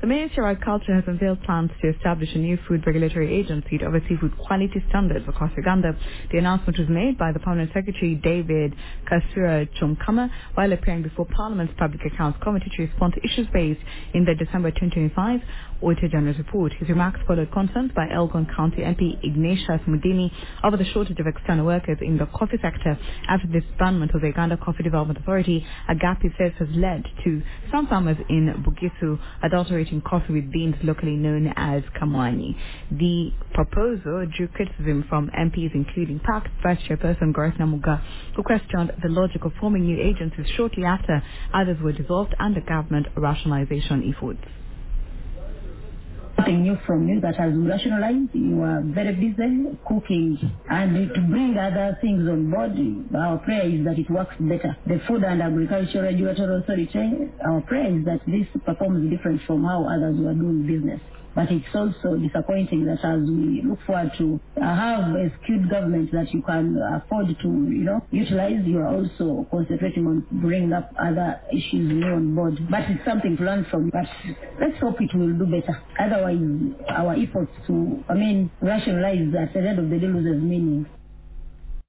The Ministry of Agriculture has unveiled plans to establish a new food regulatory agency to oversee food quality standards across Uganda. The announcement was made by the Permanent Secretary David Kasura Chumkama while appearing before Parliament's Public Accounts Committee to respond to issues raised in the December 2025 Auditor General's report. His remarks followed concerns by Elgon County MP Ignatius Mudini over the shortage of external workers in the coffee sector after the disbandment of the Uganda Coffee Development Authority. A gap, he says, has led to some farmers in Bugisu adulterating coffee with beans locally known as kamwani. The proposal drew criticism from MPs including PAC Vice Chairperson Gareth Namuga, who questioned the logic of forming new agencies shortly after others were dissolved under government rationalization efforts. Something new from you that has rationalized. You are very busy cooking, and to bring other things on board, our prayer is that it works better. The Food and Agricultural Regulatory Authority, our prayer is that this performs different from how others were doing business. But it's also disappointing that as we look forward to have a skilled government that you can afford to, utilize, you are also concentrating on bringing up other issues new on board. But it's something to learn from. But let's hope it will do better. Otherwise, our efforts to, rationalize at the end of the day loses meaning.